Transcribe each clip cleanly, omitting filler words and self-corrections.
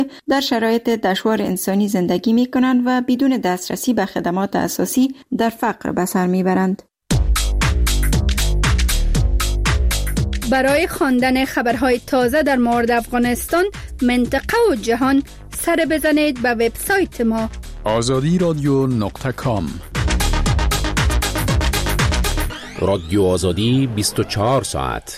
در شرایط دشوار انسانی زندگی می کنند و بدون دسترسی به خدمات اساسی در فقر به سر می برند. برای خواندن خبرهای تازه در مورد افغانستان، منطقه و جهان، سر بزنید به وبسایت ما azadiradio.com. رادیو آزادی 24 ساعت.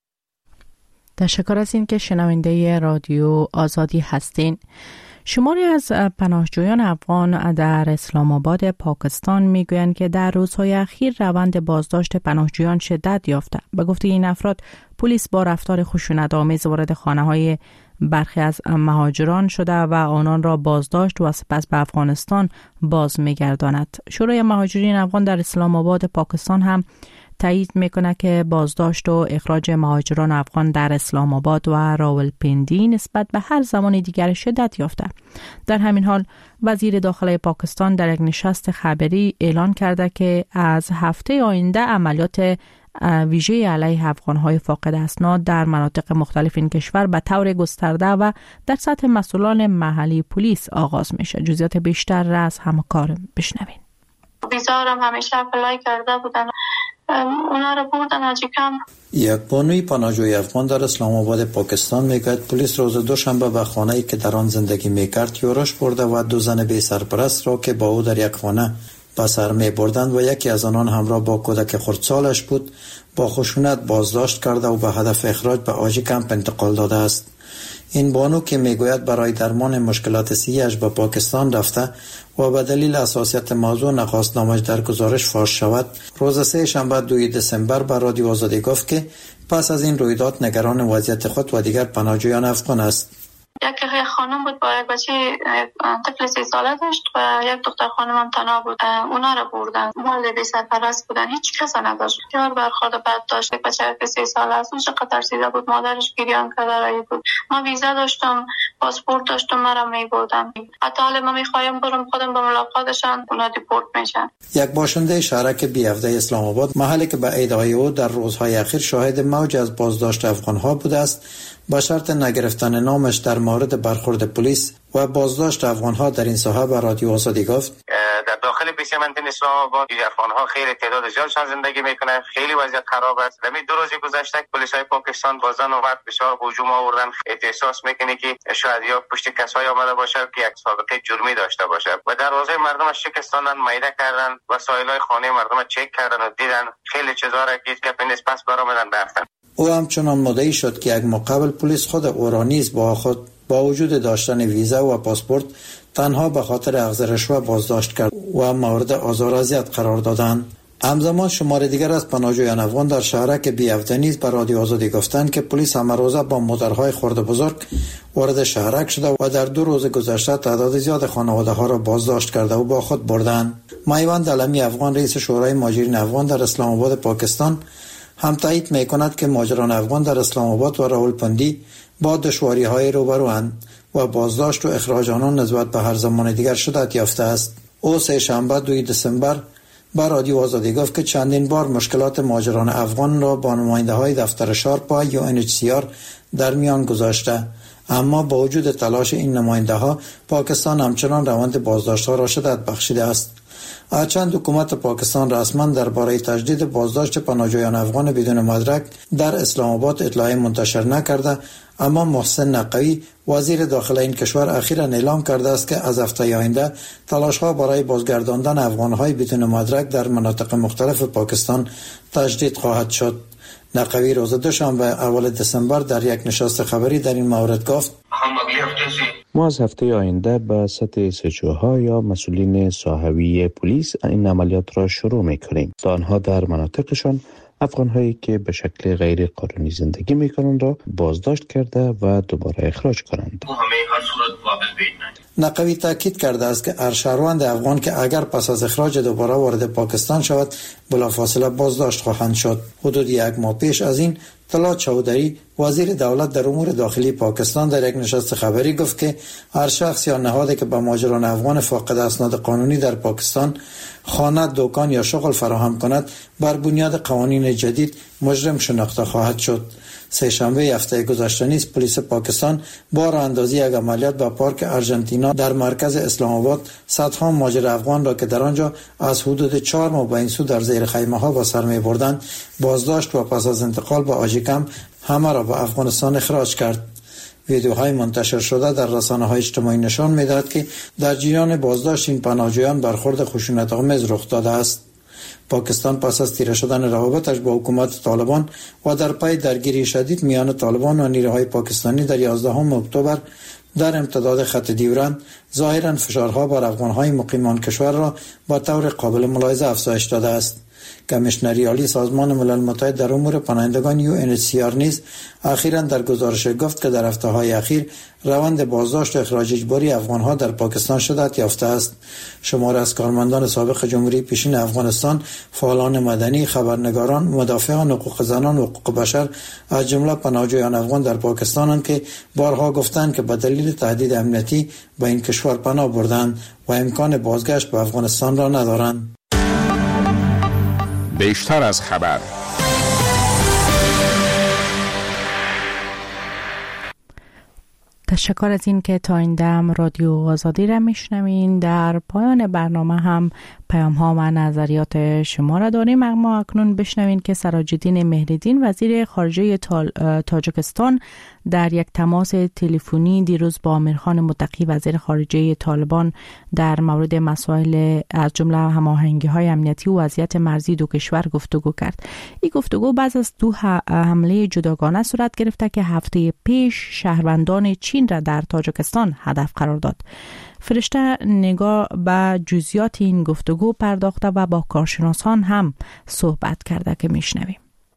تشکر از این که شنونده رادیو آزادی هستین. شماری از پناهجویان افغان در اسلام آباد پاکستان میگویند که در روزهای اخیر روند بازداشت پناهجویان شدت یافته. به گفته این افراد، پلیس با رفتار خشونت‌آمیز وارد خانه‌های برخی از مهاجران شده و آنان را بازداشت و سپس به افغانستان باز می‌گرداند. شورای مهاجرین افغان در اسلام آباد پاکستان هم تایید میکنه که بازداشت و اخراج مهاجران افغان در اسلام آباد و راولپندی نسبت به هر زمان دیگر شدت یافته. در همین حال وزیر داخلی پاکستان در یک نشست خبری اعلان کرده که از هفته آینده عملیات ویژه علیه افغان‌های فاقد اسناد در مناطق مختلف این کشور به طور گسترده و در سطح مسئولان محلی پلیس آغاز میشه. جزئیات بیشتر را از همکارم بشنوین. ویزارم همیشه اپلای کرده بودن، اونا رو بردن اجیکم. یک بانوی پناهجوی افغان در اسلام آباد پاکستان میگوید پلیس روز دوشنبه به خانه‌ای که در آن زندگی میکرد یورش برده و دو زن بی سرپرست را که با او در یک خانه به سر میبردند و یکی از آنان همراه با کودک خردسالش بود با خشونت بازداشت کرده و به هدف اخراج به آژی کمپ انتقال داده است. این بانو که میگوید برای درمان مشکلات صحی‌اش به پاکستان رفته و به دلیل حساسیت موضوع نخواست نامش در گزارش فاش شود، روز سه شنبه 2 دسامبر به رادیو آزادی گفت که پس از این رویداد نگران وضعیت خود و دیگر پناهجویان افغان است. یک خانم بود با یک بچه طفل 3 ساله داشت و یک دختر خانم هم تنها بود. اونا رو بردن. مال بی سرپرست بودن، هیچ کس نداشت. یار برخورد بد داشت. بچه 3 ساله است. چقدر ترسیده بود. مادرش گریان کرده بود. ما ویزا داشتم، پاسپورت داشتم، مرا میبردن. حتی حالا ما میخوایم برم خودم به ملاقاتشان، اونا دیپورت میشن. یک باشنده شهرک بیافته اسلام آباد، محلی که به ادعای او در روزهای اخیر شاهد موج از بازداشت افغان‌ها بوده است، با شرط نگرفتن نامش در مورد برخورد پلیس و بازداشت افغان‌ها در این ساحه به رادیو آزادی گفت در داخل پیشمنطقه اسلام آباد افغان‌ها خیلی تعداد زیادشان زندگی میکنند. خیلی وضعیت خراب است. در 2 روز گذشته پلیس‌های پاکستان بازن و مرد بسیار هجوم آوردن. احساس میکنه که شاید یا پشت کسایی آمده باشه که یک سابقه جرمی داشته باشه و دروازه مردم شکستاندن، میده کردن، وسایل‌های خانه مردم چک کردن و دیدن خیلی چیزا را که گپ نیست پس برآمدن رفتن. او همچنان مدعی شد که یک ماه قبل پلیس خود او را نیز با وجود داشتن ویزا و پاسپورت تنها به خاطر اخذ رشوه بازداشت کرد و مورد آزار و اذیت قرار دادند. همزمان شمار دیگر از پناهجویان افغان در شهرک بیافته نیز به رادیو آزادی گفتند که پلیس همه روزه با موتورهای خرد بزرگ وارد شهرک شده و در 2 روز گذشته تعداد زیاد خانواده ها را بازداشت کرده و با خود بردند. میوند علمی افغان، رئیس شورای مهاجرین افغان در اسلام آباد پاکستان، هم تایید میکند که مهاجران افغان در اسلام آباد و راولپندی با دشواری‌های روبروند و بازداشت و اخراج آنان نسبت به هر زمان دیگر شدت یافته است. او سه شنبه 2 دسامبر به رادیو آزادی گفت که چندین بار مشکلات مهاجران افغان را با نماینده‌های دفتر شارپا یا UNHCR در میان گذاشته، اما با وجود تلاش این نماینده‌ها پاکستان همچنان روند بازداشت‌ها را شدت بخشیده است. هرچند حکومت پاکستان رسما درباره تجدید بازداشت پناهجویان افغان بدون مدرک در اسلام آباد اطلاعی منتشر نکرده، اما محسن نقوی وزیر داخلی این کشور اخیراً اعلام کرده است که از هفته آینده تلاش‌ها برای بازگرداندن افغان‌های بدون مدرک در مناطق مختلف پاکستان تجدید خواهد شد. نقوی روز دوشنبه اول دسامبر در یک نشست خبری در این مورد گفت ما از هفته آینده به سطح سجوها یا مسئولین ساحوی پلیس این عملیات را شروع می‌کنیم تا آنها در مناطقشان افغان‌هایی که به شکل غیر قانونی زندگی می‌کنند را بازداشت کرده و دوباره اخراج کنند. نقوی تاکید کرده است که هر شهروند افغان که اگر پس از اخراج دوباره وارد پاکستان شود بلافاصله بازداشت خواهند شد. حدود 1 ماه پیش از این طلعت چودری وزیر دولت در امور داخلی پاکستان در یک نشست خبری گفت که هر شخص یا نهادی که به مهاجران افغان فاقد اسناد قانونی در پاکستان خانه، دکان یا شغل فراهم کند بر بنیاد قوانین جدید مجرم شناخته خواهد شد. سه‌شنبه هفته گذشته نیز پلیس پاکستان با راه اندازی یک عملیات به پارک ارژانتینا در مرکز اسلام آباد صدها مهاجر افغان را که در آنجا از حدود 4 ماه به این سو در زیر خیمه ها به سر می‌بردند بازداشت و پس از انتقال به آژیکم همه را به افغانستان اخراج کرد. ویدیوهای منتشر شده در رسانه‌های اجتماعی نشان می‌دهد که در جریان بازداشت این پناهجویان برخورد خشونت‌آمیز رخ داده است. پاکستان پس از تیره شدن روابطش با حکومت طالبان و در پی درگیری شدید میان طالبان و نیروهای پاکستانی در 11 اکتبر در امتداد خط دیورند ظاهراً فشارها بر افغان‌های مقیمان کشور را با طور قابل ملاحظه افزایش داده است. کمیشنری عالی سازمان ملل متحد در امور پناهندگان UNHCR نیز اخیراً در گزارش گفت که در هفته‌های اخیر روند بازداشت و اخراج اجباری افغان‌ها در پاکستان شدت یافته است. شمار از کارمندان سابق جمهوری پیشین افغانستان، فعالان مدنی، خبرنگاران، مدافعان حقوق زنان و حقوق بشر از جمله پناهجویان افغان در پاکستانند که بارها گفتند که به دلیل تهدید امنیتی به این کشور پناه بردند و امکان بازگشت به افغانستان را ندارند. بیشتر از خبر. تشکر از این که تا این دم رادیو آزادی را میشنوین. در پایان برنامه هم پیام ها و نظریات شما را داریم، اما اکنون بشنوین که سراج‌الدین مهردین وزیر خارجه تاجیکستان در یک تماس تلفنی دیروز با امیرخان متقی وزیر خارجه طالبان در مورد مسائل از جمله هماهنگی‌های امنیتی و وضعیت مرزی دو کشور گفتگو کرد. این گفتگو بعد از دو حمله جداگانه صورت گرفته که هفته پیش شهروندان چین را در تاجیکستان هدف قرار داد. فرشته نگاه به جزئیات این گفتگو پرداخته و با کارشناسان هم صحبت کرده که میشنویم.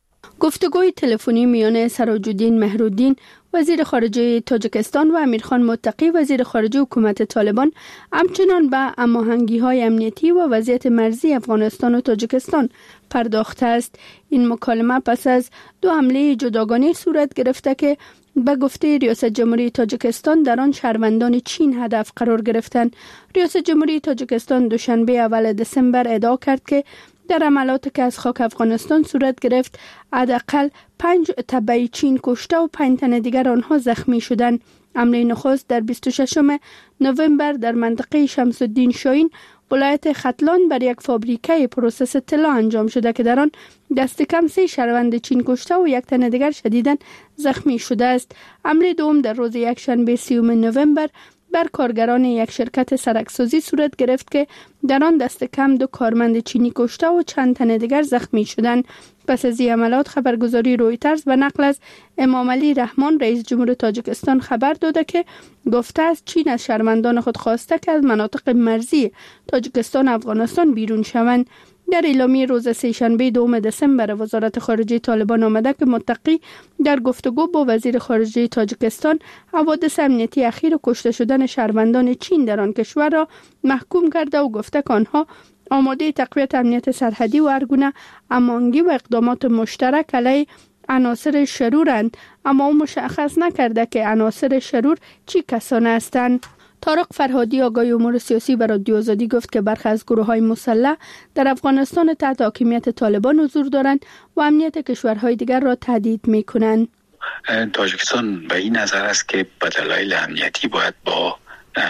گفتگوی تلفنی میان سراج‌الدین مهردین وزیر خارجه تاجیکستان و امیرخان متقی وزیر خارجه حکومت طالبان همچنان به هماهنگی‌های امنیتی و وضعیت مرزی افغانستان و تاجیکستان پرداخته است. این مکالمه پس از دو حمله جداگانه صورت گرفته که به گفته ریاست جمهوری تاجیکستان در آن شهروندان چین هدف قرار گرفتند. ریاست جمهوری تاجیکستان دوشنبه اول دسامبر ادعا کرد که در عملاتی که از خاک افغانستان صورت گرفت حداقل 5 تبع چین کشته و 5 تن دیگر آنها زخمی شدند. حمله نخست در 26 نوامبر در منطقه شمس الدین شاهین ولایت ختلان بر یک فابریکه پروسس طلا انجام شده که در آن دست کم 3 شهروند چین کشته و 1 تن دیگر شدیداً زخمی شده است. حمله دوم در روز یکشنبه 30 نوامبر بر کارگران یک شرکت سرکسازی صورت گرفت که در آن دست کم 2 کارمند چینی کشته و چند تن دیگر زخمی شدند. پس از این عملیات خبرگزاری رویترز به نقل از امام علی رحمان رئیس جمهور تاجیکستان خبر داده که گفته است چین از شهروندان خود خواسته که از مناطق مرزی تاجیکستان افغانستان بیرون شوند. در اعلامیه روز سه‌شنبه 2 دسامبر وزارت خارجه طالبان آمده که متقی در گفتگو با وزیر خارجه تاجیکستان حوادث امنیتی اخیر کشته شدن شهروندان چین در آن کشور را محکوم کرده و گفته که آنها آماده تقویت امنیت سرحدی و هر گونه هماهنگی و اقدامات مشترک علیه عناصر شرورند، اما او مشخص نکرده که عناصر شرور چی کسان هستند. طارق فرهادی آگاه امور سیاسی به رادیو آزادی گفت که برخی از گروه‌های مسلح در افغانستان تحت حاکمیت طالبان حضور دارند و امنیت کشورهای دیگر را تهدید می‌کنند. تاجیکستان به این نظر است که به دلایل امنیتی باید با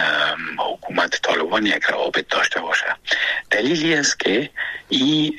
حکومت طالبان یک روابط داشته باشه. دلیلی است که این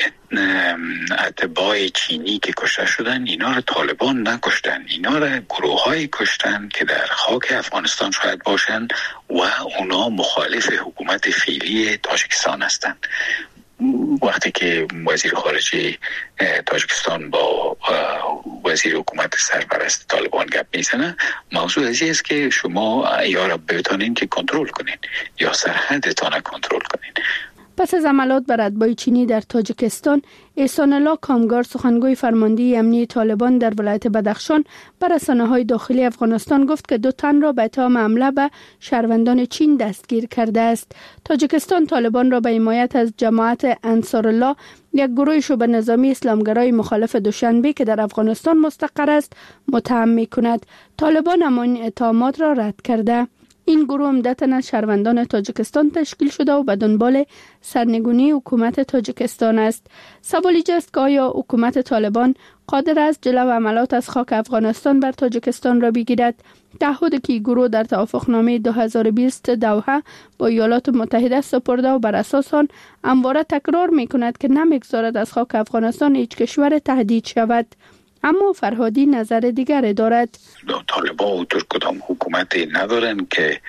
اتباع چینی که کشته شدن اینا را طالبان نکشتن، اینا را گروه‌های کشتن که در خاک افغانستان شاید باشن و اونا مخالف حکومت فعلی تاجیکستان هستند. وقتی که وزیر خارجه تاجیکستان با وزیر حکومت سرپرست طالبان گپ میزنه، موضوع از این است که شما یا را بتونین که کنترل کنین یا سرحدتان را کنترل کنین. پس از عملیات بر اتباع چینی در تاجیکستان، احسان الله کامگار سخنگوی فرماندهی امنی طالبان در ولایت بدخشان بر رسانه‌های داخلی افغانستان گفت که 2 تن را به اتهام حمله به شهروندان چین دستگیر کرده است. تاجیکستان طالبان را به حمایت از جماعت انصارالله، یک گروه شبه نظامی اسلامگرای مخالف دوشنبه که در افغانستان مستقر است، متهم می‌کند. طالبان اما این اتهامات را رد کرده. این گروه عمدتاً از شهروندان تاجیکستان تشکیل شده و به دنبال سرنگونی حکومت تاجیکستان است. سوال ایجاست که آیا حکومت طالبان قادر است جلو حملات از خاک افغانستان بر تاجیکستان را بگیرد؟ تعهدی که گروه در توافقنامه 2020 دوحه با ایالات متحده سپرده و بر اساس آن همواره تکرار می‌کند که نمی‌گذارد از خاک افغانستان هیچ کشور تهدید شود. اما فرهادی نظر دیگر دارد. طالبان و کدام حکومتی ندارن که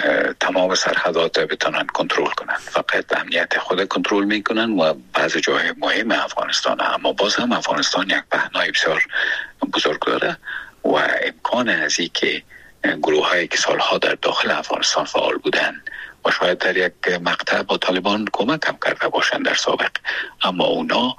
تمام سرحدات بتونن کنترل کنن، فقط امنیت خود کنترل میکنن و بعضی جای مهم افغانستان، اما باز هم افغانستان یک پهنای بسیار بزرگ داره و امکان از این که گروه هایی که سالها در داخل افغانستان فعال بودن و شاید در یک مقطع با طالبان کمک هم کرده باشند در سابق، اما اونا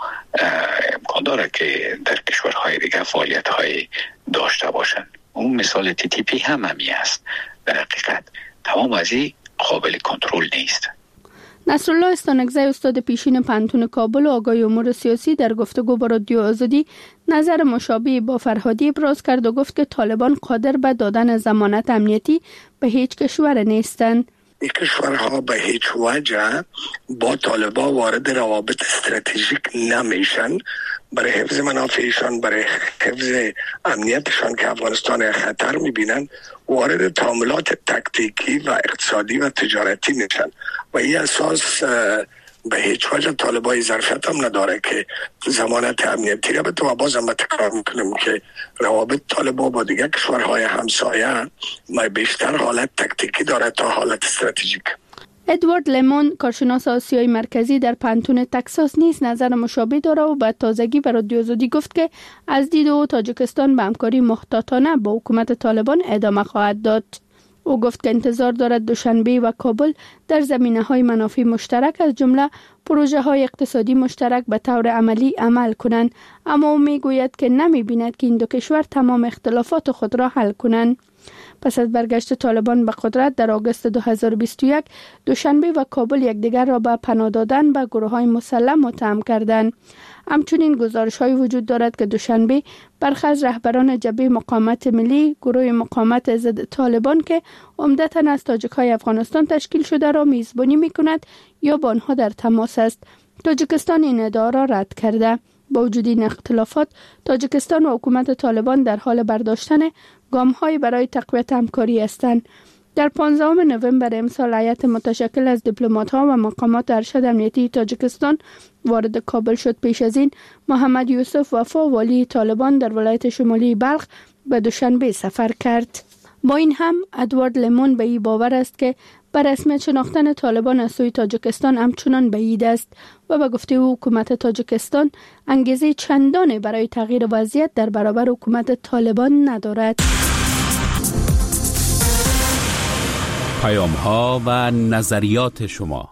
امکان داره که در کشورهای دیگه فعالیت های داشته باشند. اون مثال TTP هم همی است. در حقیقت تمام از این قابل کنترل نیست. نصرالله استانکزی استاد پیشین پنتون کابل و آگاهی امور سیاسی در گفتگو با رادیو آزادی نظر مشابه با فرهادی ابراز کرد و گفت که طالبان قادر به دادن ضمانت امنیتی به هیچ کشور نیستند. این کشورها به هیچ وجه با طالبان وارد روابط استراتژیک نمیشن برای حفظ منافعشان، برای حفظ امنیتشان که افغانستان خطر میبینن، وارد تعاملات تکتیکی و اقتصادی و تجارتی میشن و این اساس به هیچ وجه طالبای ظرفیت هم نداره که ضمانت امنیتی را بده. و باز هم تکرار میکنیم که روابط طالبان با دیگر کشورهای همسایه بیشتر حالت تکتیکی داره تا حالت استراتژیک. ادوارد لیمون کارشناس آسیای مرکزی در پنتون تکساس نیز نظر مشابه داره و به تازگی به رادیو آزادی گفت که از دید او تاجیکستان به همکاری محتاطانه با حکومت طالبان ادامه خواهد داد. او گفت که انتظار دارد دوشنبه و کابل در زمینه‌های منافع مشترک از جمله پروژه‌های اقتصادی مشترک به طور عملی عمل کنند، اما او میگوید که نمی‌بیند که این دو کشور تمام اختلافات خود را حل کنند. پس از برگشت طالبان به قدرت در آگوست 2021 دوشنبه و کابل یکدیگر را به پناه دادن به گروه‌های مسلح متهم کردند. همچنین گزارش‌های وجود دارد که دوشنبه برخی از رهبران جبهه مقاومت ملی، گروه مقاومت ضد طالبان که عمدتاً از تاجیک‌های افغانستان تشکیل شده را میزبانی می‌کند یا با آنها در تماس است. تاجیکستان این ادعا را رد کرده. با وجود این اختلافات، تاجیکستان و حکومت طالبان در حال برداشتن گام‌های برای تقویت همکاری هستند. در 15 نوامبر امسال هیئت متشکل از دیپلمات‌ها و مقامات ارشد امنیتی تاجیکستان وارد کابل شد. پیش از این محمد یوسف وفا والی طالبان در ولایت شمالی بلخ به دوشنبه سفر کرد. با این هم ادوارد لیمون به این باور است که بر رسمیت شناختن طالبان از سوی تاجیکستان همچنان بعید است و به گفته او حکومت تاجیکستان انگیزه چندانی برای تغییر وضعیت در برابر حکومت طالبان ندارد. پیام‌ها و نظریات شما.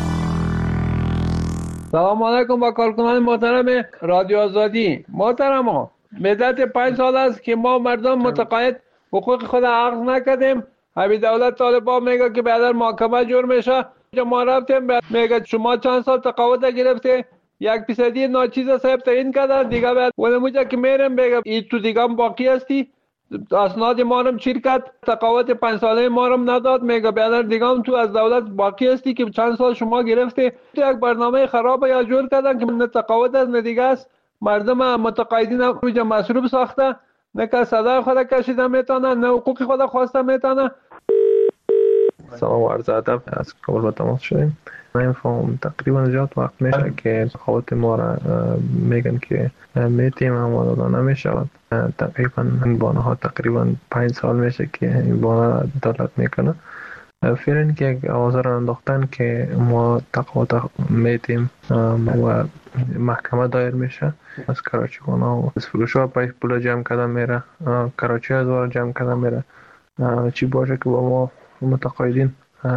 سلام علیکم با کارکنان محترم رادیو آزادی. محترم مدت 5 سال است که ما مردم متقاعد حقوق خود عقض نکردیم. همین دولت طالبان میگه که بعد محاکمه جور میشه. ما رفتیم میگه شما چند سال تقاعد گرفته، 1% ناچیز صاحب تعیین کردن دیگه بعد ولموجا که میرم میگه این تو دیگه هم باقی هستی، اسناد ما رو چیر کرد، تقاعد 5 ساله ما رو نداد، میگه بعد دیگه هم تو از دولت باقی هستی که چند سال شما گرفته. یک برنامه خراب یا جور کردن که نه تقاعد است نه دیگه است. مردم متقاعدین رو مصروف ساخته، نه که صدای خود کشیده میتونه، نه حقوق خود خواسته میتونه. سلام و عرض ادب. از کابل با تماس شدیم. نمیفهم تقریبا زیاد وقت میشه که تقاعد ما را میگن که میتیم اما داده نمیشود. تقریبا این بانه ها تقریبا 5 سال میشه که این بانه را دولت میکنه. فعلا که یک آوازه را انداختن که ما تقاعد میتیم و محکمه دایر میشه. از کراچی بانه و از فروش ها پول جمع کردن میره، کراچی از وارد جمع کردن میره. چی باشه که با ما متقاعدین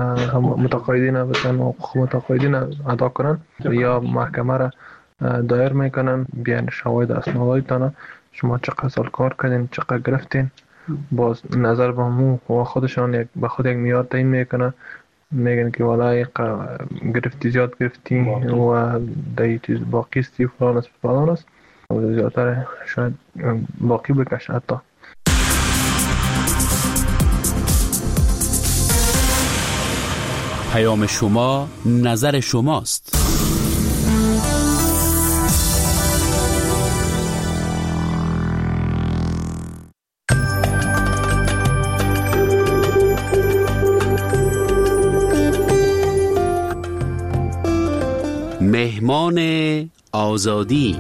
بتن حقوق متقاعدین ادا کنن یا محکمه را دایر میکنن، بیان شواهد اسنادتان شما چقدر سال کار کردین، چقدر گرفتین، باز نظر به مو و خودشان به خود یک معیار تعیین میکنن، میگن که والله گرفتی زیاد گرفتی و دی چیز باقی استی فلان است و زیادتر شاید باقی بکشه. حتی پیام شما نظر شماست. مهمان آزادی.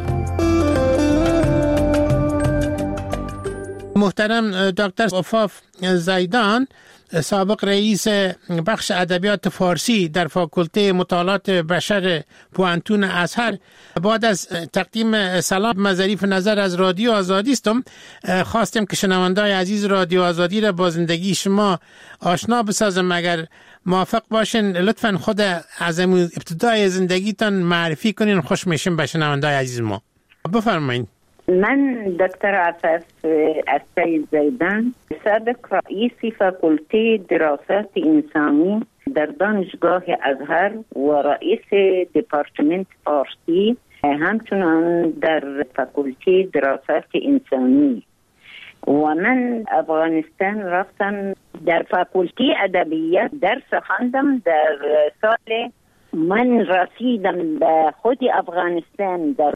محترم دکتر عفاف زیدان، سابق رئیس بخش ادبیات فارسی در فاکولته مطالعات بشر پوانتون ازهر، بعد از تقدیم سلام ظریف نظر از رادیو آزادی استم، خواستم که شنوندای عزیز رادیو آزادی را با زندگی شما آشنا بسازم. اگر موافق باشین لطفاً خود از ابتدای زندگیتان معرفی کنین، خوش میشیم به شنوندای عزیز ما. بفرمایید. من دکتر عفاف السید زیدان، سابق رئیس فاکولته دراسات انسانی در دانشگاه ازهر و رئیس دپارتمنت فارسی، همچنان در فاکولته دراسات انسانی. و من افغانستان رفتم، در فاکولته ادبیات درس خواندم. در سال من رسیدم به خود افغانستان در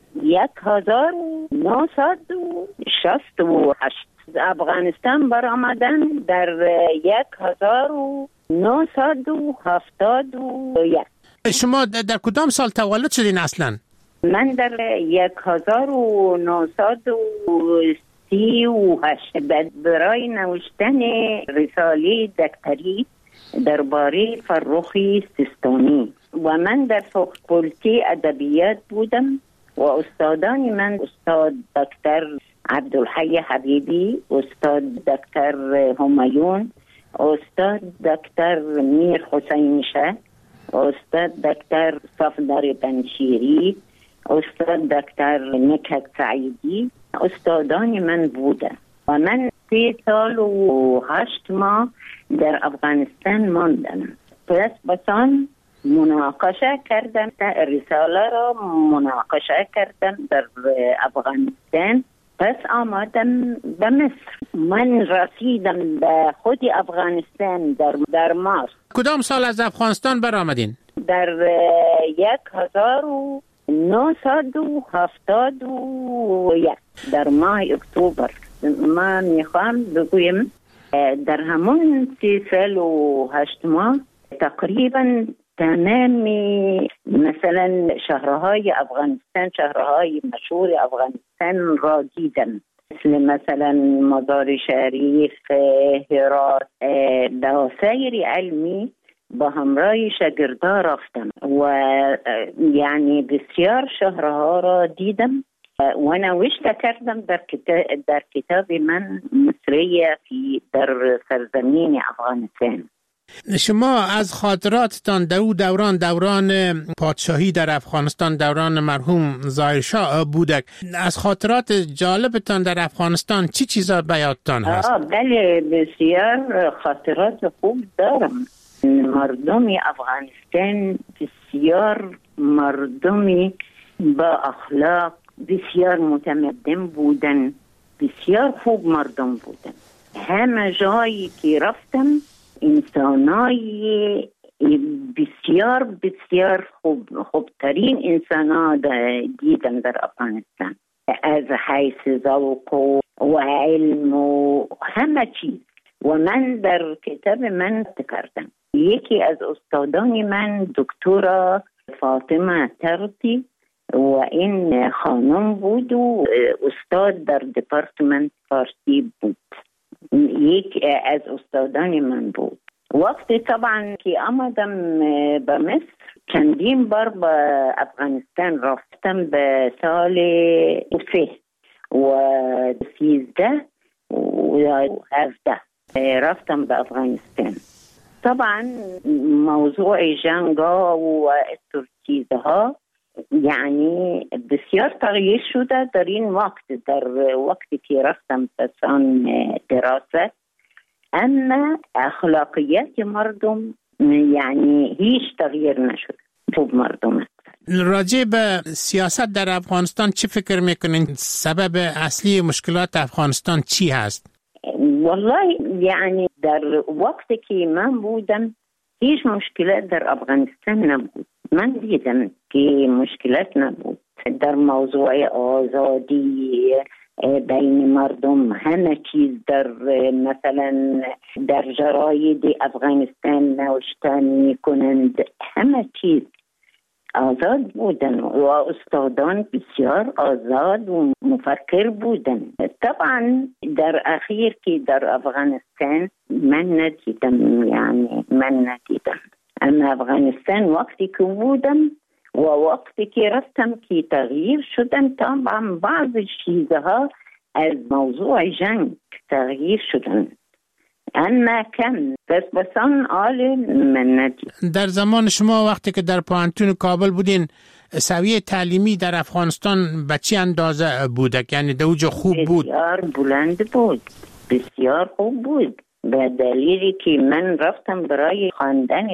1968. افغانستان برآمدن در 1971. شما در کدام سال تولد شدین اصلا؟ من در 1938 برای نوشتن رساله دکتری درباره فرخی سیستانی و من در فاکولته ادبیات بودم و استادان من استاد دکتر عبدالحی حبیبی، استاد دکتر همایون، استاد دکتر میر حسین شه، استاد دکتر صفدر بنشیری، استاد دکتر نکهت سعیدی استادان من بودن و من 3 سال و 8 ماه در افغانستان ماندم. پس بسان مناقشه کردم، رساله را مناقشه کردم در افغانستان. پس آمدم به مصر. من رسیدم به خود افغانستان در مارس. کدام سال از افغانستان برآمدین؟ در 1971 در ماه اکتبر. ما میخوام بگویم در همون 3 سال و 8 ماه تقریبا تمام مثلا شهرهای افغانستان، شهرهای مشهور افغانستان را دیدم، مثلا مزار شریف، هرات. به سیر علمی با همراه شاگردا رفتم و یعنی بسیار شهرها را دیدم و نوشته کردم در کتاب من مصریه در سرزمین افغانستان. شما از خاطراتتان دوران پادشاهی در افغانستان، دوران مرحوم ظاهرشاه بودک، از خاطرات جالبتان در افغانستان چی چیزا به یادتان هست؟ بله، بسیار خاطرات خوب دارم. مردم افغانستان بسیار مردمی با اخلاق، بسیار متمدن بودن، بسیار خوب مردم بودن. همه جایی که رفتم انسانای بسیار بسیار خوبترین انسانا دیدم در افغانستان، از حیث ذوق و علم و همه چیز. و من در کتاب من کردم، یکی از استادان من دکتر فاطمه ترتی و این خانم بود و استاد در دپارتمنت فارسی بود، یک از استادان من بود. وقتی طبعا که آمدم به مصر چندین بار به افغانستان رفتم، به سال 3 و 13 و 17 رفتم به افغانستان. طبعا موضوع جنگا و استر چیزها یعنی بسیار تغییر شده در این وقت، در وقتی که رفتم پسان دراسه، اما اخلاقیت مردم یعنی هیچ تغییر نشد. خوب مردم است. راجع به سیاست در افغانستان چی فکر میکنین؟ سبب اصلی مشکلات افغانستان چی هست؟ والله یعنی در وقتی که من بودم هیچ مشکلات در افغانستان نبود. من دیدم که مشکلات نبود در موضوع آزادی بین مردم. همه چیز در مثلا در جراید افغانستان نوشتن میکنند، همه چیز آزاد بودن و استادان بسیار آزاد و مفکر بودن. طبعا در اخیر که در افغانستان من ندیدم، اما افغانستان وقتی که بودم و وقتی که رفتم که تغییر شدن، طبعا بعض چیزها از موضوع جنگ تغییر شدن، اما کم بسان آل من ندید. در زمان شما وقتی که در پوهنتون کابل بودین، سویه تعلیمی در افغانستان به چه اندازه بودک؟ یعنی دوجه خوب بود؟ بسیار بلند بود، بسیار خوب بود، به دلیلی که من رفتم برای خواندن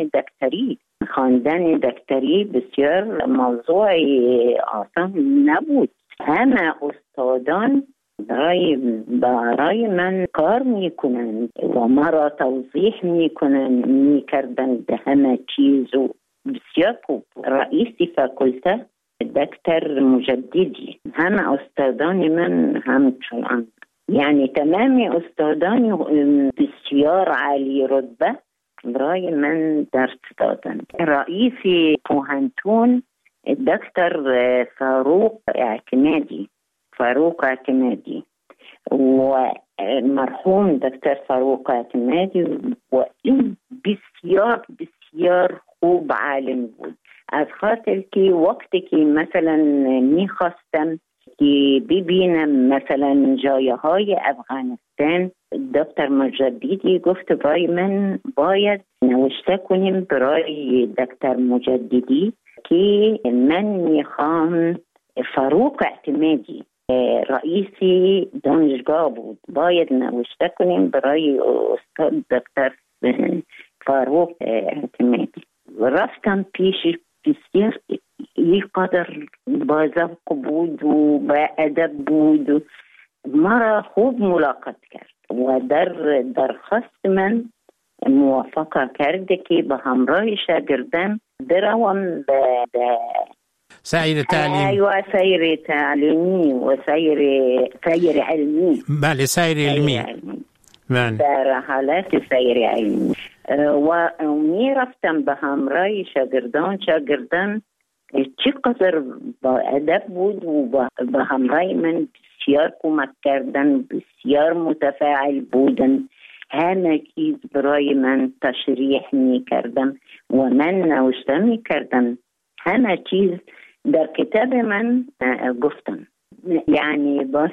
دکتری بسیار موضوع آسان نبود. همه استادان برای من کار میکنند و مرا توضیح میکردند همه چیز و بسیار خوب. رئیس فاکولته دکتر مجددی، همه استادان من همچنان، یعنی تمام استادان بسیار عالی رتبه برای من درس دادند. رئیس پوهنتون دکتر فاروق اعتمادی و مرحوم دکتر فاروق اعتمادی و این بسیار خوب عالم بود، از خاطر که وقتی که مثلا میخواستم که ببینم مثلا جایهای افغانستان، دکتر مجددی گفت برای من باید نوشته کنیم برای دکتر مجددی که من میخوام فاروق اعتمادی رئیس دانشگاه بود، باید نوشته کنیم برای استاد دکتر فاروق اعتمادی. رفتم پیش، بسیار یک قدر با ذوق بود و با ادب بود و مرا خوب ملاقات کرد و در درخواست من موافقه کرده که به همراه شاگردان بروم به سیر تعلیم و سیر تعلیمی و سیر علمی. بله، سیر علمی. در حالت سیر علمی و می رفتم به همراه شاگردان چقدر با ادب بود و به همراه من بسیار کمک کردن، بسیار متفاعل بودن، همه چیز برای من تشریح می کردم و من نوشته می کردم، همه چیز در کتاب من گفتم. یعنی با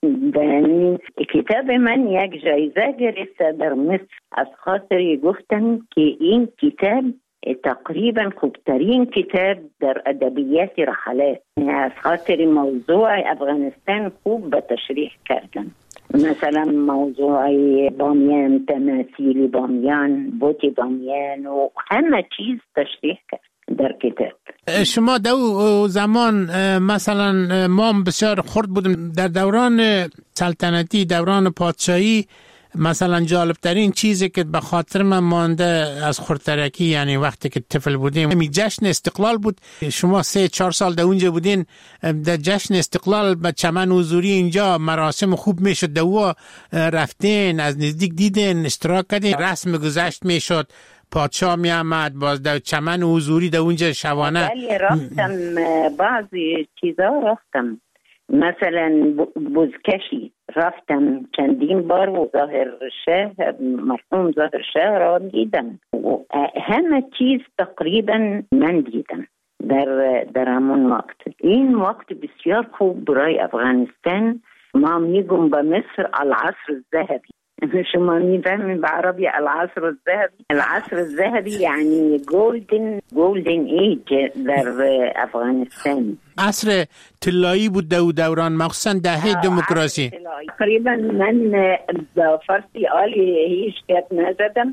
کتاب من یک جایزه گرفته در مصر، از خاطر گفتم که این کتاب تقریبا خوبترین کتاب در ادبیات رحلات، از خاطر موضوع افغانستان خوب به تشریح کردن. مثلا موضوع بامیان، تماثیل بامیان، بوت بامیان و همه چیز تشریح کرد در کتاب. شما دو زمان مثلا ما بسیار خرد بودیم در دوران سلطنتی، دوران پادشاهی. مثلا جالب ترین چیزی که به خاطر من مانده از خردترکی، یعنی وقتی که طفل بودیم، جشن استقلال بود. شما 3-4 سال در اونجا بودین، در جشن استقلال به چمن حضوری اینجا مراسم خوب میشد، دو رفتین از نزدیک دیدین، اشتراک کردین، رسم گذشت میشد، پادشاه می آمد، باز در چمن حضوری در اونجا شبانه. بله رفتم، بعضی چیزا رفتم، مثلا بزکشی رفتم چندین بار و مرحوم ظاهر شاه را دیدم و همه چیز تقریبا من دیدم در همون وقت. این وقت بسیار خوب برای افغانستان. ما میگم به مصر العصر الذهبی. شما میفهمین به عربی العصر الذهبی؟ العصر الذهبی یعنی گولدن ایج در افغانستان. عصر طلایی بود دوران، مخصوصا دهه دموکراسی. تقریبا من با فارسی عالی هیچ کت نزدم،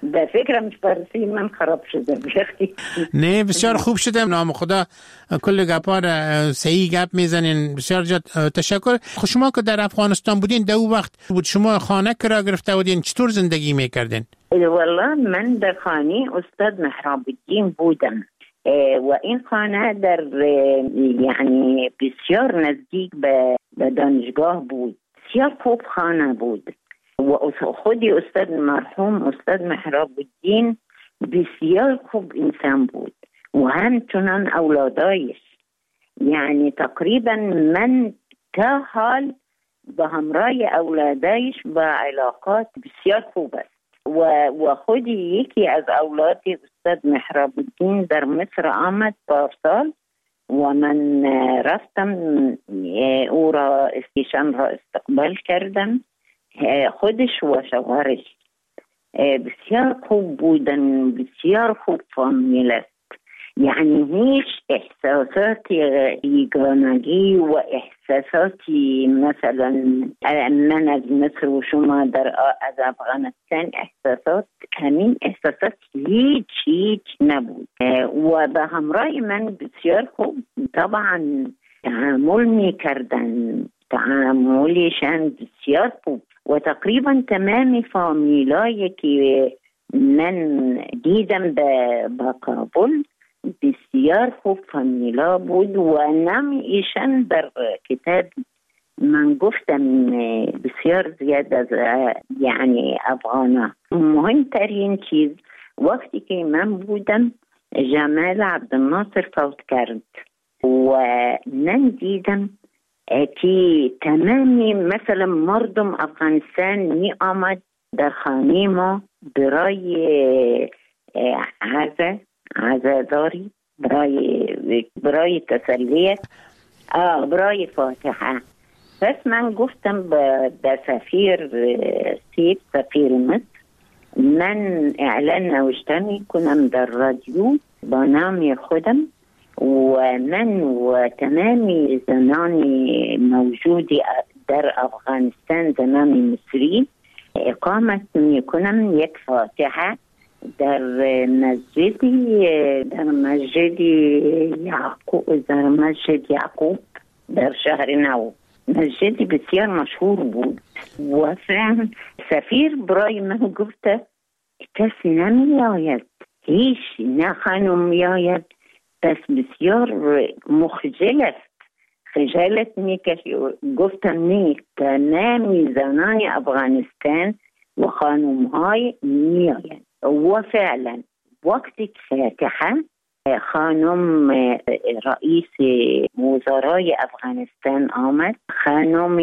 به فکرم فارسی من خراب شده بخی. نه بسیار خوب شده، نام خدا کل گپا را صحیح گپ میزنین. بسیار جد تشکر. شما که در افغانستان بودین دو وقت بود شما خانه کرا گرفته بودین، چطور زندگی میکردین؟ والله من در خانه استاد محراب الدین بودم و این خانه در یعنی بسیار نزدیک به دانشگاه بود. بسیار خوب خانه بود و خودی استاد مرحوم استاد محراب الدین بسیار خوب انسان بود و همچنان اولادایش. یعنی تقریبا من تا حال به همراه اولادایش با علاقات بسیار خوب است و خودی یکی از اولاد استاد محراب الدین در مصر آمد پارسال و من رفتم او را ایشان را استقبال کردم، خودش و شوهرش بسیار خوب بودن، بسیار خوب فامیل است. یعنی هیچ احساساتی یگانگی و احساساتی مثلا من از مصر و شما از افغانستان احساسات، همین احساسات هیچ نبود و به همراه من بسیار خوب طبعا تعامل میکردن، تعاملشان بسیار خوب و تقریبا تمام فامیلایی که من دیدم به کابل بسیار خوب فامیلا بود و نام ایشان در کتاب من گفتم بسیار زیاد از یعنی افغانا. مهمترین چیز وقتی که من بودم جمال عبدالناصر فوت کرد و من دیدم که تمامی مثلا مردم افغانستان می آمد در خانه ما برای عزاداری، برای تسلیت، برای فاتحه. پس من گفتم به سفیر مصر من اعلان نوشته کنم در رادیو با نام خودم و من و تمامی زنان موجود در افغانستان، زنان مصری، اقامت میکنم یک فاتحه در مسجد یعقوب در شهر نو. مسجد بسیار مشهور بود و فعلا سفیر برای من گفته کسی نمی آید، هیچ نه خانم می آید، پس بسیار مخجل است، خجالت میکشی. گفتم نه، تمامی زنان افغانستان و خانم های می آید و فعلا وقتی فاتحه خانم رئیس وزرای افغانستان آمد، خانم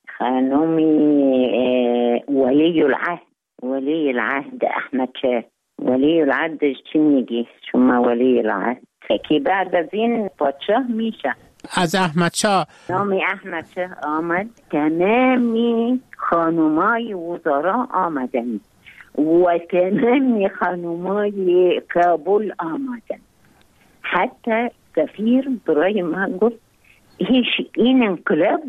ولی العهد احمد شاه. ولی العهد چی میگی شما؟ ولی العهد که بعد از این پادشاه میشه. از احمد شاه، نام احمد شاه آمد، تمامی خانمای وزرا آمدن و تمامی خانمای کابل آمدن. حتی سفیر برای من گفت این انقلاب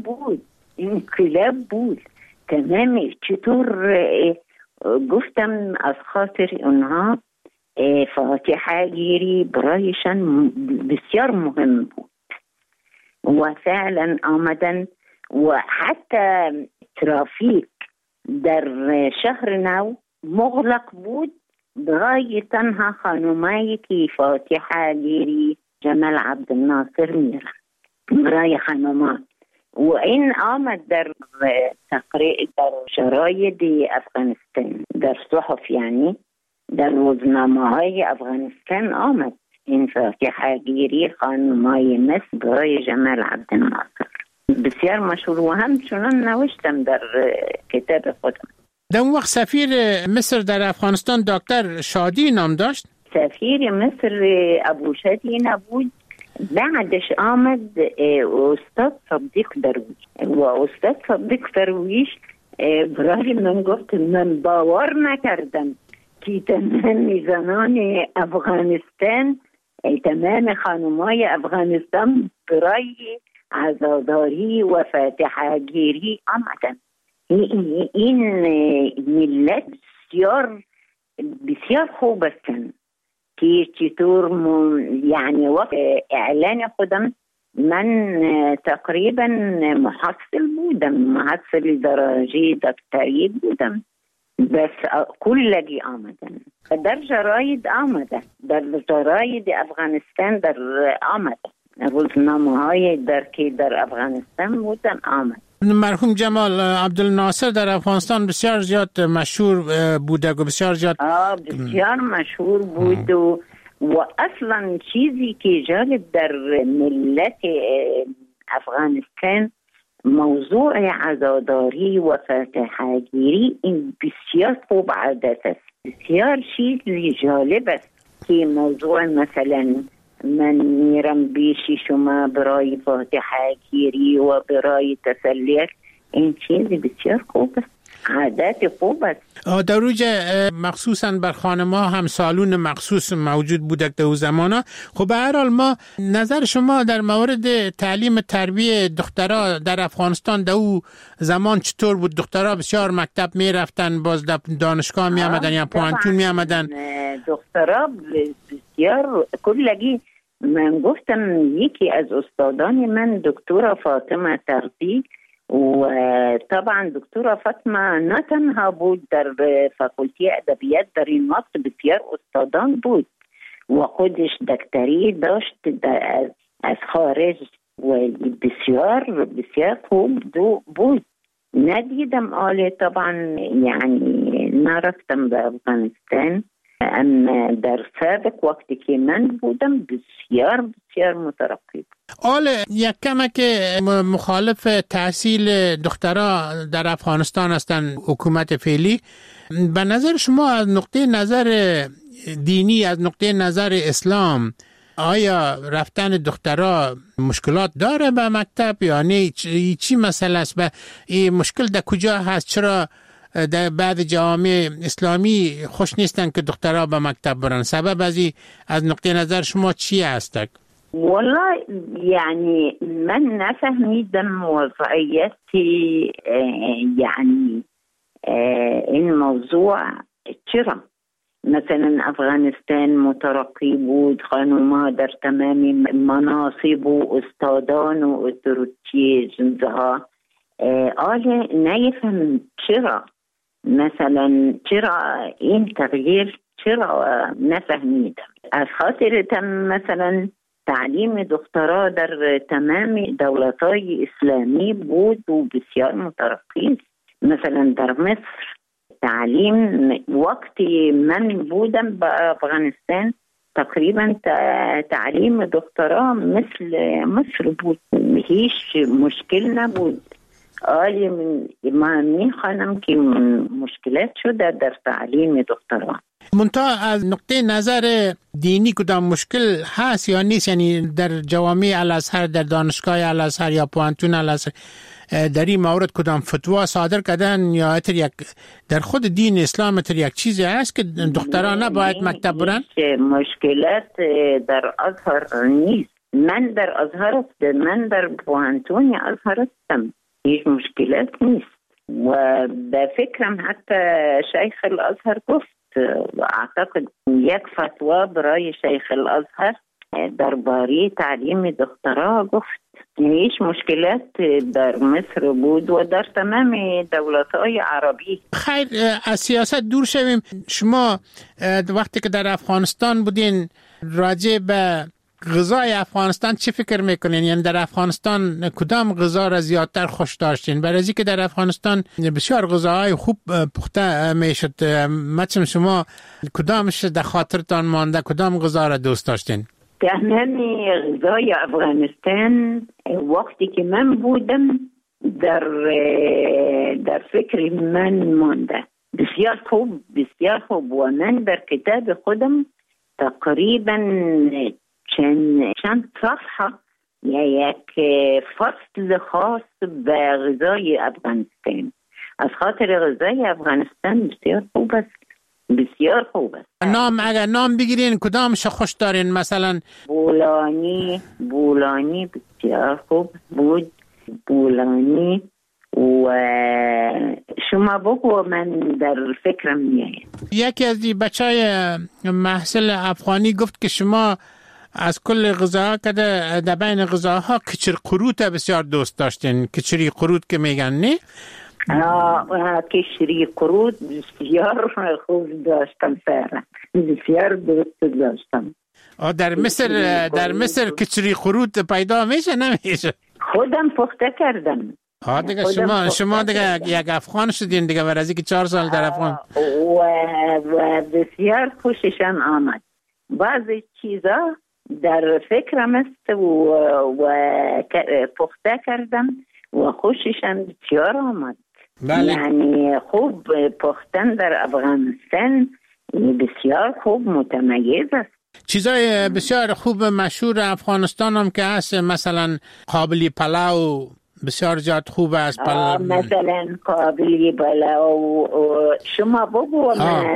بود تمامی. چطور؟ گفتم از خاطر اونها فاتحه گیری برایشان بسیار مهم بود و فعلا آمدن و حتی ترافیک در شهر نو مغلق بود برای تنها خانمایی که فاتحه گیری جمال عبدالناصر میرن برای خانمان. و این آمد در تقریب در شراید افغانستان، در صحف، یعنی در روزنامه های افغانستان آمد این فاتحه گیری خانمای مصر برای جمال عبدالناصر. بسیار مشهور و همچنان نوشتم در کتاب خودم. در اون وقت سفیر مصر در افغانستان دکتر شادی نام داشت؟ سفیر مصر ابو شادی نبود، بعدش آمد استاد صدیق درویش و استاد صدیق درویش برای من گفت من باور نکردم که تمام زنان افغانستان، تمام خانمای افغانستان برای عزاداری و فاتحه گیری آمدن. این ملت بسیار بسیار خوب هستن که چطور یعنی وقت اعلان خودم من تقریبا محصل بودم، محصل درجه دکتری بودم، بس کلگی آمدن در جراید آمده، در جراید افغانستان در آمده، روزنامه های که در افغانستان بودن آمد. مرحوم جمال عبدالناصر در افغانستان بسیار زیاد مشهور بوده و بسیار زیاد بسیار مشهور بود و اصلا چیزی که جالب در ملت افغانستان موضوع عزاداری و فاتحه‌گیری این بسیار خوب عادت است، بسیار چیزی جالب است که موضوع مثلا من میرم بیشی شما برای فاتحه‌گیری و برای تسلیت، این چیزی بسیار خوب است، عادت خوب است. در روز مخصوصا بر خانم ها هم سالون مخصوص موجود بوده در زمانه. خب به هر حال ما نظر شما در مورد تعلیم تربیه دخترها در افغانستان در او زمان چطور بود؟ دخترها بسیار مکتب می رفتن، باز دانشگاه می آمدن یا پوانتون می آمدن؟ دخترها بسیار کلگی، من گفتم یکی از استادان من دکتر فاطمه تربی و طبعا دکتر فاطمه نه تنها بود در فاکولته ادبیات، در این وقت بسیار استادان بود و خودش دکتری داشت از خارج و بسیار بسیار خوب بود. ندیدم آله طبعا یعنی نرفتم به افغانستان، اما در سابق وقتی که من بودم بسیار بسیار مترقب. یک کمک مخالف تحصیل دخترها در افغانستان هستند حکومت فعلی. به نظر شما از نقطه نظر دینی، از نقطه نظر اسلام، آیا رفتن دخترها مشکلات داره به مکتب یا نه؟ چی مسئله است؟ این مشکل در کجا هست؟ چرا در بعض جوامع اسلامی خوش نیستن که دخترها به مکتب برن؟ سبب از نقطه نظر شما چی هست؟ والله یعنی من نفهمیدم وضعیت یعنی این موضوع چرا مثلا افغانستان مترقی بود، خانوما در تمام مناصب و استادان و اتروچی جنزها، آله نیفهم چرا مثلا چرا این تغییر، چرا نفهمیدم. از خاطر مثلا تعلیم دخترها در تمام دولت‌های اسلامی بود و بسیار مترقی. مثلا در مصر تعلیم وقتی من بودم با افغانستان تقریبا تعلیم دخترها مثل مصر بود، هیچ مشکل نبود. ما میخوانم که مشکلات شده در تعلیم دخترها. منتها از نقطه نظر دینی کدام مشکل هست یا نیست؟ یعنی در جوامع الازهر، در دانشگاه الازهر یا پوانتون الازهر در این مورد کدام فتوا صادر کردن یا در خود دین اسلام یک چیزی هست که دختران نباید مکتب برن؟ مشکلات در ازهر نیست. من در ازهر هستم، من در پوانتون ازهر هستم، هیچ مشکلات نیست و به فکرم حتی شیخ الازهر گفت و اعتقد یک فتوا برای شیخ الازهر درباره تعلیم دخترها گفت. هیچ مشکلات در مصر بود و در تمام دولت‌های عربی. خیر، از سیاست دور شویم. شما وقتی که در افغانستان بودین راجع به غذای افغانستان چی فکر میکنین؟ یعنی در افغانستان کدام غذا را زیادتر خوش داشتین؟ برای اینکه در افغانستان بسیار غذاهای خوب پخته میشد. مثلا شما کدامش در خاطرتان مانده؟ کدام غذا را دوست داشتین؟ تمام غذای افغانستان وقتی که من بودم در فکر من مانده، بسیار خوب، بسیار خوب. و من در کتاب خودم تقریبا چند صفحه یک فصل خاص به غذای افغانستان، از خاطر غذای افغانستان بسیار خوب است، بسیار خوب است. اگر نام بگیرین کدامش خوش دارین؟ مثلا بولانی بسیار خوب بود، بولانی و شما بگو من در فکرم میاد. یکی از دی بچهای محصل افغانی گفت که شما از کل غذاها که در بین غذاها کچر قروت بسیار دوست داشتین. کچری قروت که میگن نه؟ کچری قروت بسیار خوب داشتم فعلا، بسیار دوست داشتم. در مصر کچری قروت پیدا میشه نمیشه؟ خودم پخته کردم. دیگه شما دیگه یک افغان شدین دیگه، برای که 4 سال در افغان. و بسیار خوششان آمد. بعضی چیزا در فکرم است و پخته کردم و خوششان بسیار آمد. بله. یعنی خوب پختن در افغانستان بسیار خوب متمیز است. چیزای بسیار خوب مشهور افغانستان هم که هست، مثلا قابلی پلاو بسیار زیاد خوب است. مثلا قابلی پلاو شما بگو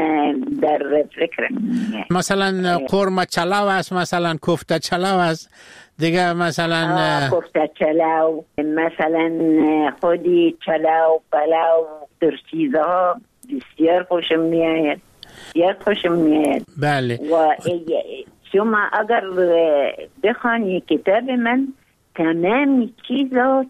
در فکرم. مثلا قورمه چلاو است، مثلا کوفته چلاو است دیگه، مثلا کوفته چلاو، مثلا خودی چلاو پلاو، در چیزها بسیار خوشم میآید، بسیار خوشم میآید. بله. و شما اگر بخوانی کتاب من تمام چیزا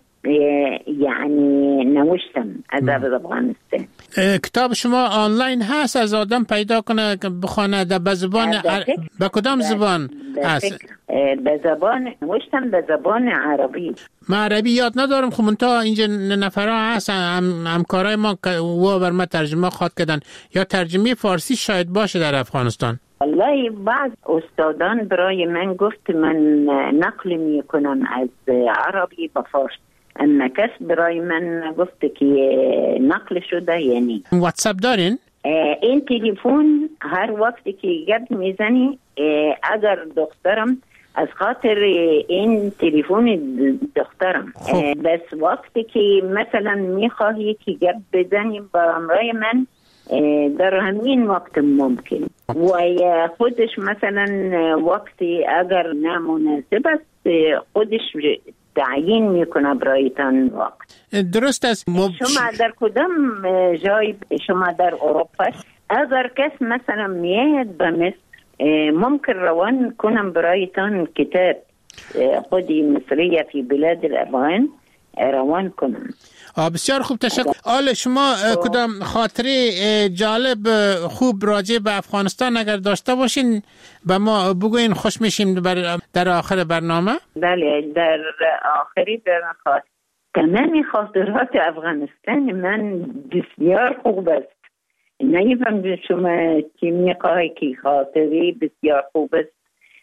یعنی نوشتم از افغانستان. کتاب شما آنلاین هست، از آدم پیدا کنه که بخونه؟ به زبان به کدام زبان هست؟ به زبان نوشتم، به زبان عربی. ما عربی یاد ندارم، خب منتها اینجا نفرها هست همکارای ما که و بر ما ترجمه خواد کردن، یا ترجمه فارسی شاید باشه در افغانستان. والله بعض استادان برای من گفت من نقل می کنم از عربی به فارسی، اما کس برای من گفت که نقل شده. یعنی واتساپ دارین؟ این تلفن هر وقتی که گپ میزنی، اگر دخترم از خاطر این تلفن دخترم بس وقتی که مثلا میخواهی که گپ بزنی با همراه من در همین وقت ممکن، و خودش مثلا وقتی اگر نامناسب است خودش تعیین میکنه برایتان وقت. درست است. شما در کدام جای، شما در اروپا، اگر کس مثلا میاد به مصر ممکن روان کنم برایتان کتاب خودی مصریه فی بلاد الافغان روان کنم. بسیار خوب، تشکر. آل شما کدام خاطره جالب خوب راجع به افغانستان اگر داشته باشین به ما بگوین، خوش میشیم در آخر برنامه. بله، در آخری برنامه تمام خاطرات افغانستان من بسیار خوب است. نمیفهم شما چی میخواهی که خاطری بسیار خوب است.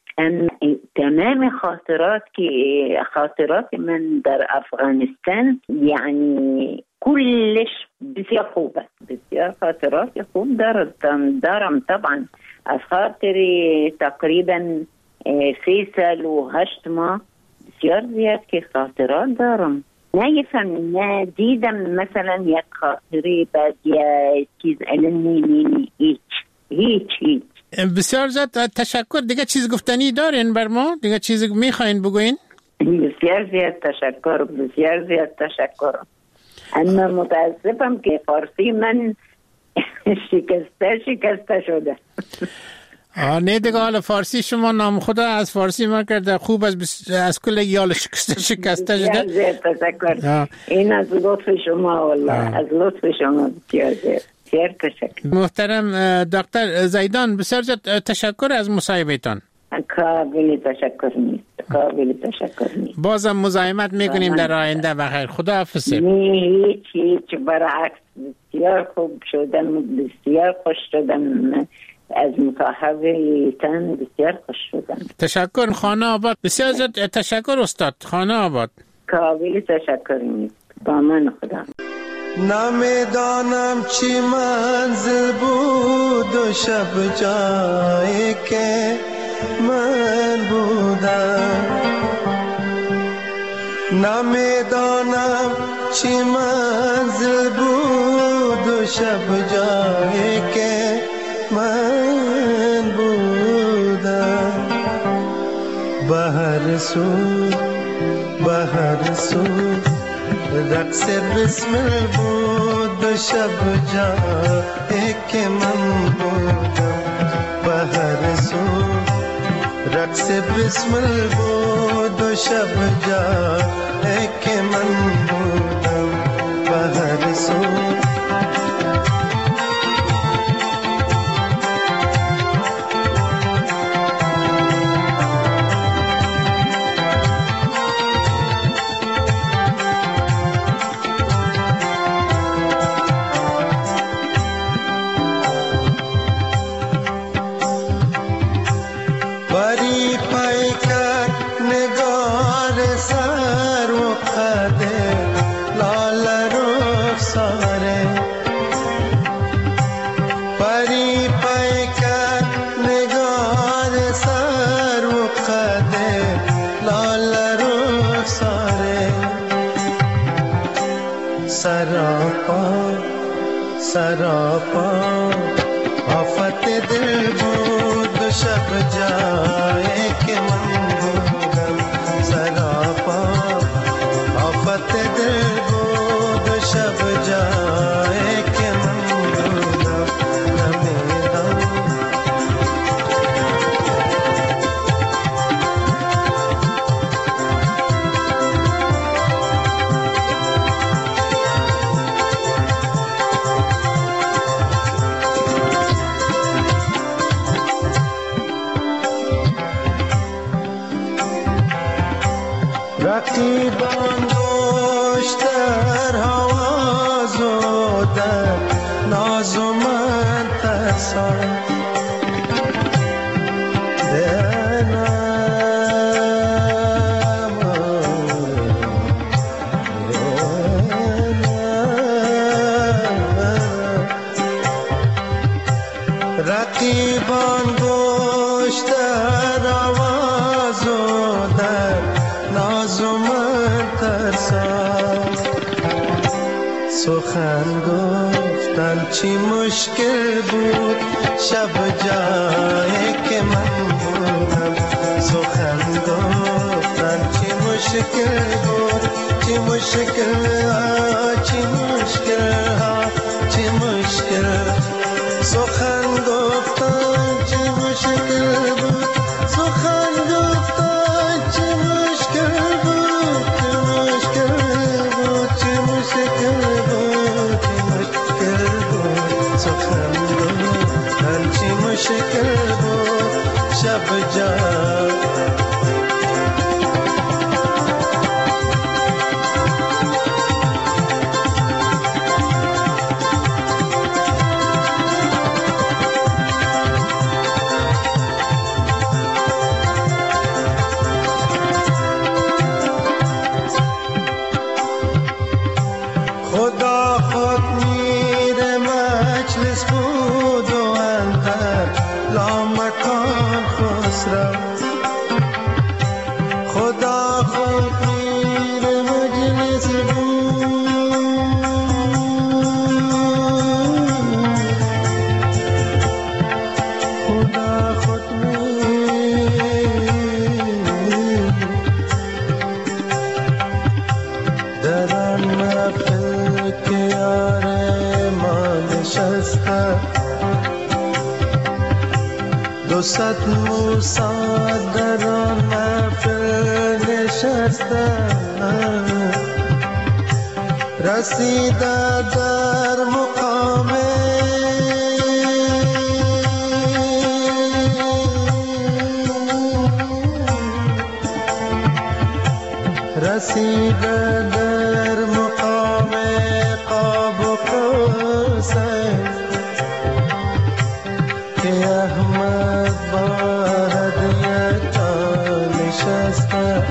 تمام خاطرات من در افغانستان یعنی کلش بسیار خوب است. بسیار خاطرات خوب دارم طبعا. از خاطر تقریبا 3 سال و 8 ماه بسیار زیاد که خاطرات دارم. نه دیدم مثلا یک خاطری بعد یا چیز علمی هیچ. بسیار زیاد تشکر. دیگه چیز گفتنی دارین بر ما؟ دیگه چیزی میخواین بگوین؟ بسیار زیاد تشکر. اما متاسفم که فارسی من شکسته شده. نه دیگه، حالا فارسی شما نام خدا از فارسی ما کرده خوب از کل یال شکسته شده. بسیار تشکر. این از لطف شما، والله از لطف شما بسیار تشکر. محترم دکتر زیدان، بسیار تشکر از مصاحبهتان. قابل تشکر نیست. بازم مزاحمت میکنیم در آینده. بخیر، خدا حافظ. هیچ برعکس بسیار خوب شدم، بسیار خوش شدم از مصاحبه‌تان، بسیار خوش شدم. تشکر. خانه آباد. بسیار تشکر استاد. خانه آباد. قابل تشکر نیست. با من خدا. نمیدانم چی منزل بود و شب جایی که من بودم، نمیدانم چی منزل بود و شب جایی که من بودم. به هر سو رقص بسمل بود و شب جایی که من بودم به هر سو. رقص بسمل بود و شب جایی که من بودم به هر سو. सरापा आफत दिल بود शब जाए के मन बूदम सरापा आफत दिल بود शब जाए के मन बूदम नमेदम رقیبان دوش در حواز و در ناز و من ترسان رقیبان دوش در حواز و در ناز و من ترسان سخن گفتن چی مشکل بود شب جایی که من بودم سخن گفتن چی مشکل بود چی مشکل ها چی مشکل ها چی مشکل سخن گفتن چی مشکل بود سخن گفتن چی مشکل بود چی مشکل بود چی مشکل بود سخن گفتن چی مشکل بود شب جان خدا خود میر مجلس بود خدا خود میر در آن محفل که یار ما نشسته 200 موسی در آن محفل نشسته رسیده در مقام رسیده در مقام قاب و قوسین که احمد با هدیت نشسته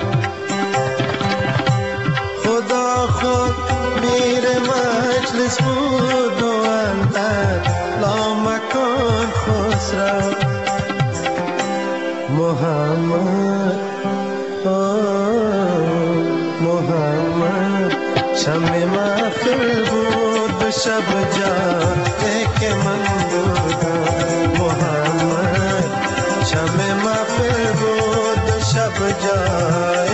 خدا خود میر مجلس بود و اندر لامکان خسرو محمد محمد شمع محفل بود به شب جایی که من بودم محمد شمع محفل بود به شب جایی